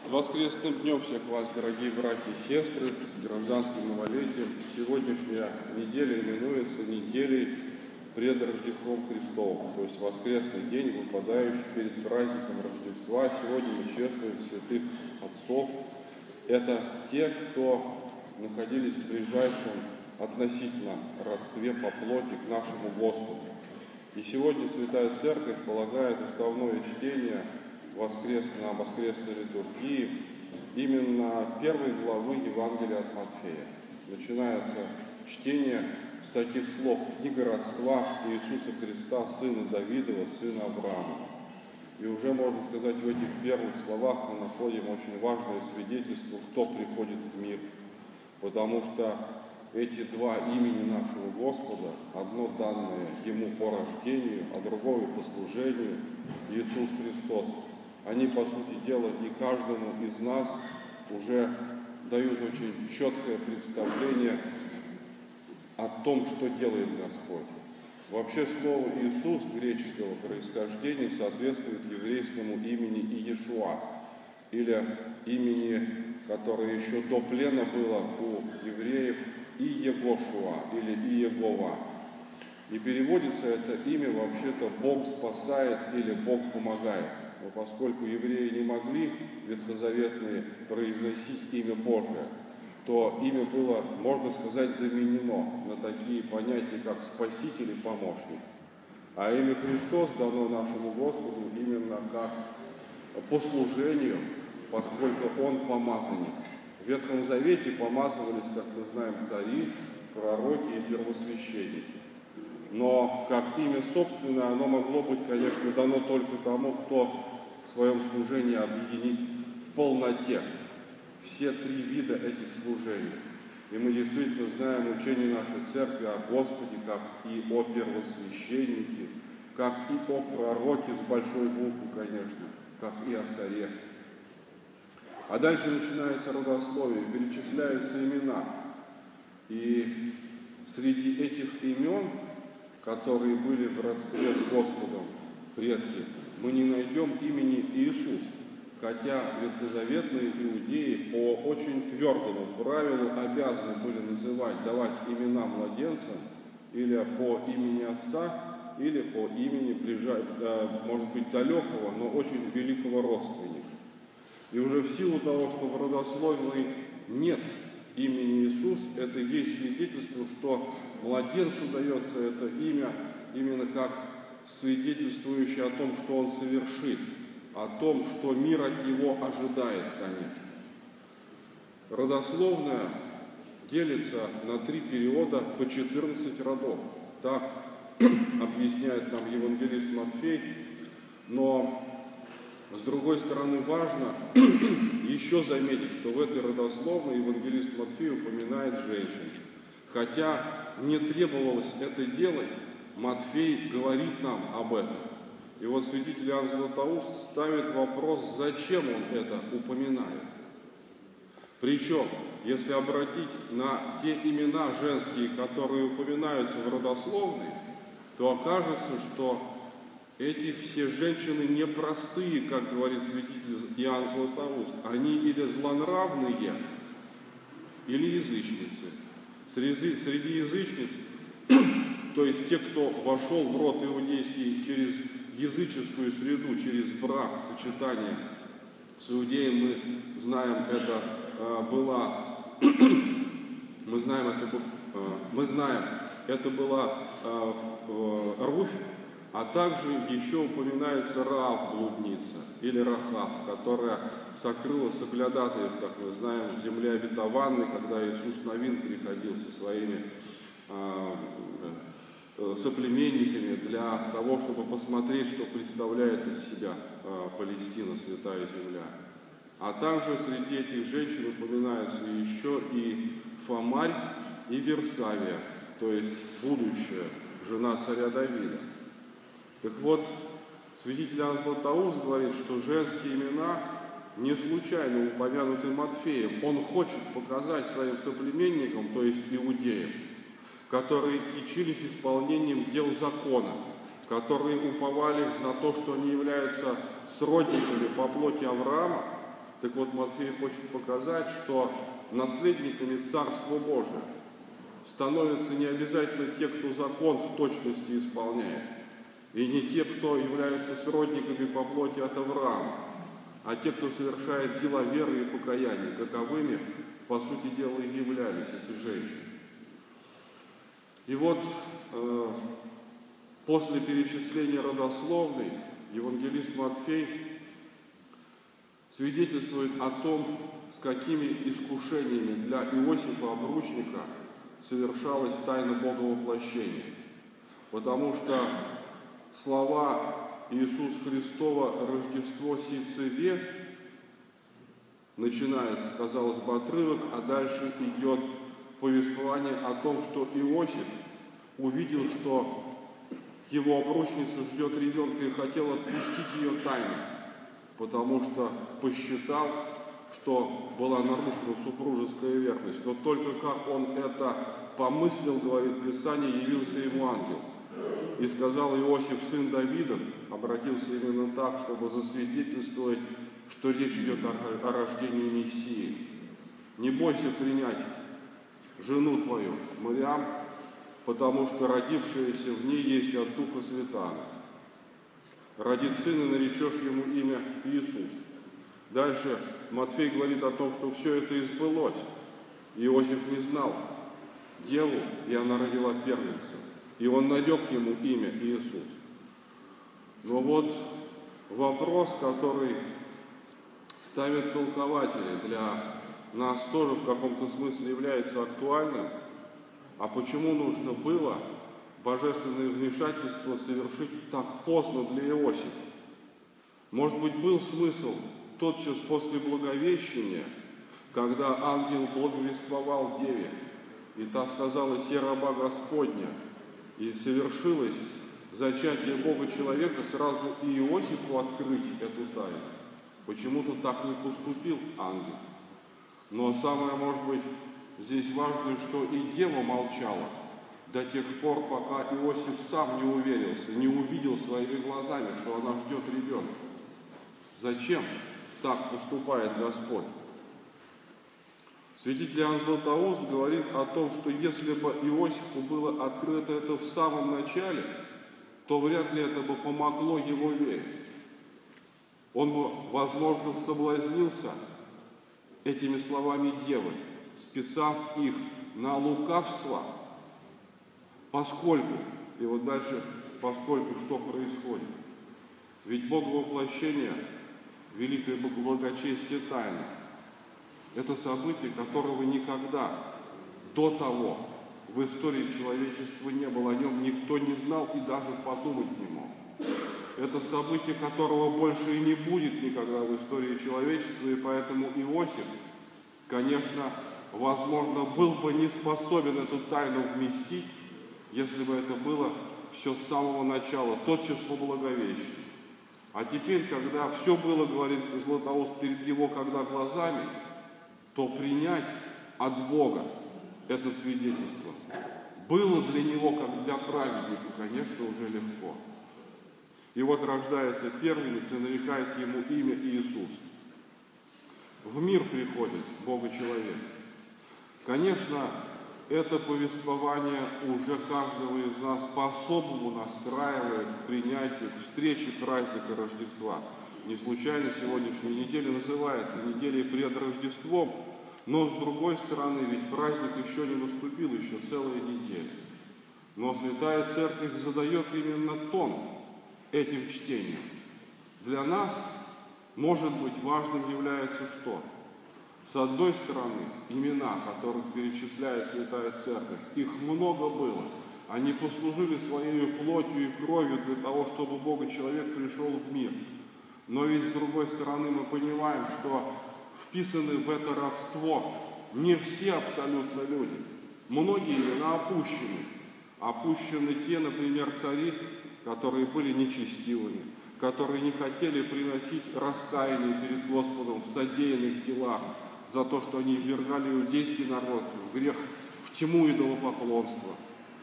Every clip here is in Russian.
воскресным днем всех вас, дорогие братья и сестры, с гражданским новолетием. Сегодняшняя неделя именуется неделей пред Рождеством Христовым, то есть воскресный день, выпадающий перед праздником Рождества. Сегодня мы чествуем святых отцов. Это те, кто находились в ближайшем относительно родстве по плоти к нашему Господу. И сегодня Святая Церковь полагает уставное чтение на воскресной литургии именно первой главы Евангелия от Матфея. Начинается чтение с таких слов: «Книга родства Иисуса Христа, сына Давидова, сына Авраама». И уже, можно сказать, в этих первых словах мы находим очень важное свидетельство, кто приходит в мир. Потому что эти два имени нашего Господа, одно данное Ему по рождению, а другое по служению, Иисус Христос, они, по сути дела, и каждому из нас уже дают очень четкое представление о том, что делает Господь. Вообще слово «Иисус» греческого происхождения соответствует еврейскому имени Иешуа, или имени, которое еще до плена было у евреев, Иегошуа или Иегова. И переводится это имя вообще-то «Бог спасает» или «Бог помогает». Но поскольку евреи не могли ветхозаветные произносить имя Божие, то имя было, можно сказать, заменено на такие понятия, как Спаситель и Помощник. А имя Христос дано нашему Господу именно как по служению, поскольку Он помазанник. В Ветхом Завете помазывались, как мы знаем, цари, пророки и первосвященники. Но как имя собственное, оно могло быть, конечно, дано только тому, кто в своем служении объединит в полноте все три вида этих служений. И мы действительно знаем учение нашей Церкви о Господе, как и о первосвященнике, как и о пророке с большой буквы, конечно, как и о царе. А дальше начинается родословие, перечисляются имена. И среди этих имен, которые были в родстве с Господом, предки, мы не найдем имени Иисус, хотя ветхозаветные иудеи по очень твердому правилу обязаны были давать имена младенцам или по имени отца, или по имени, может быть, далекого, но очень великого родственника. И уже в силу того, что в родословной нет имени Иисус, это есть свидетельство, что младенцу дается это имя именно как свидетельствующее о том, что он совершит, о том, что мир от него ожидает, конечно. Родословная делится на 3 периода по 14 родов. Так объясняет нам евангелист Матфей, но с другой стороны важно еще заметить, что в этой родословной евангелист Матфей упоминает женщин. Хотя не требовалось это делать, Матфей говорит нам об этом. И вот святитель Иоанн Златоуст ставит вопрос, зачем он это упоминает. Причем, если обратить на те имена женские, которые упоминаются в родословной, то окажется, что эти все женщины непростые, как говорит святитель Иоанн Златоуст. Они или злонравные, или язычницы. Среди язычниц, то есть те, кто вошел в род иудейский через языческую среду, через брак, сочетание с иудеем, мы знаем, это была Руфь, а также еще упоминается Раав, блудница, или Рахав, которая сокрыла соглядатаев, как мы знаем, в земле обетованной, когда Иисус Навин приходил со своими соплеменниками для того, чтобы посмотреть, что представляет из себя Палестина, святая земля. А также среди этих женщин упоминаются еще и Фомарь и Версавия, то есть будущая жена царя Давида. Так вот, святитель Иоанн Златоуст говорит, что женские имена не случайно упомянуты Матфеем. Он хочет показать своим соплеменникам, то есть иудеям, которые кичились исполнением дел закона, которые уповали на то, что они являются сродниками по плоти Авраама, Так вот, Матфей хочет показать, что наследниками Царства Божия становятся не обязательно те, кто закон в точности исполняет, и не те, кто являются сродниками по плоти от Авраама, а те, кто совершает дела веры и покаяния. Каковыми, по сути дела, и являлись эти женщины. И вот после перечисления родословной евангелист Матфей свидетельствует о том, с какими искушениями для Иосифа Обручника совершалась тайна Боговоплощения. Потому что слова Иисус Христова «Рождество сийцеве» начинается, казалось бы, отрывок, а дальше идет повествование о том, что Иосиф увидел, что его обручницу ждет ребенка и хотел отпустить ее тайно, потому что посчитал, что была нарушена супружеская верность. Но только как он это помыслил, говорит Писание, явился ему ангел. И сказал: Иосиф, сын Давида, обратился именно так, чтобы засвидетельствовать, что речь идет о рождении Мессии. Не бойся принять жену твою, Мариам, потому что родившаяся в ней есть от Духа Святаго. Родит сына, наречешь ему имя Иисус. Дальше Матфей говорит о том, что все это избылось. Иосиф не знал деву, и она родила первенца. И он нарек ему имя Иисус. Но вот вопрос, который ставят толкователи, для нас тоже в каком-то смысле является актуальным. А почему нужно было божественное вмешательство совершить так поздно для Иосифа? Может быть, был смысл тотчас после Благовещения, когда ангел благовествовал деве, и та сказала: «Се раба Господня», и совершилось зачатие Бога человека, сразу и Иосифу открыть эту тайну. Почему-то так не поступил ангел. Но самое, может быть, здесь важно, что и дева молчала до тех пор, пока Иосиф сам не уверился, не увидел своими глазами, что она ждет ребенка. Зачем так поступает Господь? Святитель Иоанн Златоуст говорит о том, что если бы Иосифу было открыто это в самом начале, то вряд ли это бы помогло его вере. Он бы, возможно, соблазнился этими словами девы, списав их на лукавство, поскольку, и вот дальше, поскольку что происходит? Ведь Боговоплощение, великое благочестие тайны, это событие, которого никогда до того в истории человечества не было, о нем никто не знал и даже подумать не мог. Это событие, которого больше и не будет никогда в истории человечества, и поэтому Иосиф, конечно, возможно, был бы не способен эту тайну вместить, если бы это было все с самого начала, тотчас по Благовещению. А теперь, когда все было, говорит Златоуст, перед его глазами, то принять от Бога это свидетельство было для него, как для праведника, конечно, уже легко. И вот рождается первенец и нарекает ему имя Иисус. В мир приходит Бога-человек. Конечно, это повествование уже каждого из нас по-особому настраивает к принятию, к встрече праздника Рождества. Не случайно сегодняшняя неделя называется неделей пред Рождеством, но с другой стороны, ведь праздник еще не наступил, еще целая неделя. Но Святая Церковь задает именно тон этим чтением. Для нас, может быть, важным является что? С одной стороны, имена, которых перечисляет Святая Церковь, их много было. Они послужили своей плотью и кровью для того, чтобы Бога-человек пришел в мир. Но ведь с другой стороны мы понимаем, что вписаны в это родство не все абсолютно люди. Многие имена опущены. Опущены те, например, цари, которые были нечестивыми, которые не хотели приносить раскаяние перед Господом в содеянных делах за то, что они ввергали иудейский народ в грех, в тьму идолопоклонства.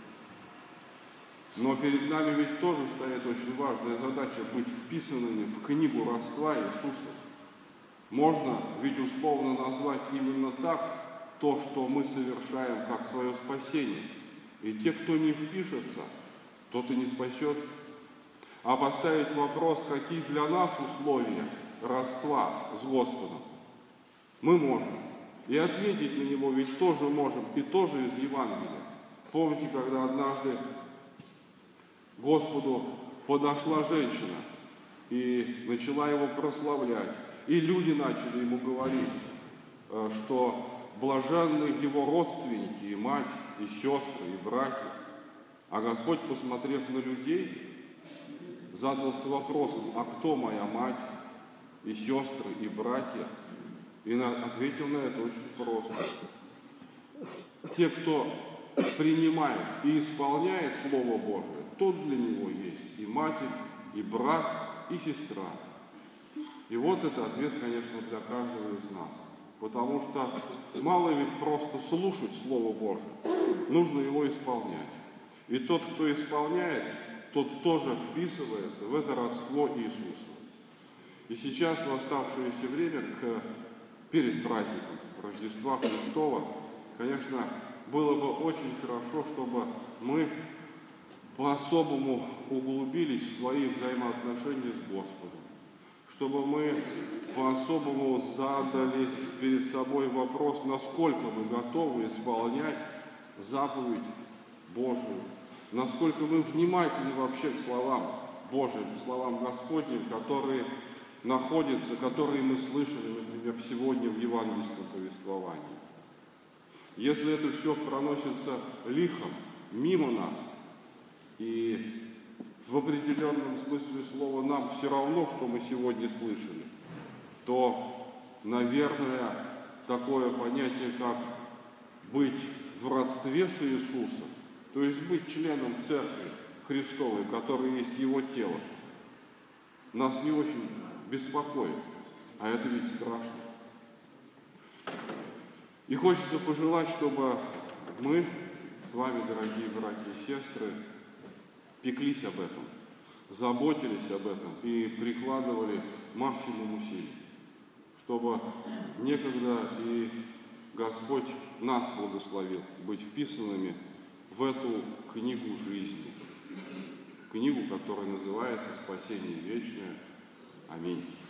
Но перед нами ведь тоже стоит очень важная задача быть вписанными в книгу родства Иисуса. Можно ведь условно назвать именно так то, что мы совершаем как свое спасение. И те, кто не впишется, тот и не спасется. А поставить вопрос, какие для нас условия родства с Господом, мы можем. И ответить на него ведь тоже можем, и тоже из Евангелия. Помните, когда однажды Господу подошла женщина и начала его прославлять, и люди начали ему говорить, что блаженны его родственники, и мать, и сестры, и братья. А Господь, посмотрев на людей, задался вопросом: а кто моя мать, и сестры, и братья? И ответил на это очень просто. Те, кто принимает и исполняет Слово Божие, тот для него есть и матерь, и брат, и сестра. И вот это ответ, конечно, для каждого из нас. Потому что мало ведь просто слушать Слово Божие, нужно его исполнять. И тот, кто исполняет, тот тоже вписывается в это родство Иисуса. И сейчас, в оставшееся время, перед праздником Рождества Христова, конечно, было бы очень хорошо, чтобы мы по-особому углубились в свои взаимоотношения с Господом, чтобы мы по-особому задали перед собой вопрос, насколько мы готовы исполнять заповедь Божию, насколько мы внимательны вообще к словам Божьим, к словам Господним, которые находятся, которые мы слышали, например, сегодня в евангельском повествовании. Если это все проносится лихом, мимо нас, и в определенном смысле слова нам все равно, что мы сегодня слышали, то, наверное, такое понятие, как быть в родстве с Иисусом, то есть быть членом Церкви Христовой, которая есть Его тело, нас не очень беспокоит, а это ведь страшно. И хочется пожелать, чтобы мы с вами, дорогие братья и сестры, пеклись об этом, заботились об этом и прикладывали максимум усилий, чтобы некогда и Господь нас благословил быть вписанными в эту книгу жизни, книгу, которая называется «Спасение вечное». Аминь.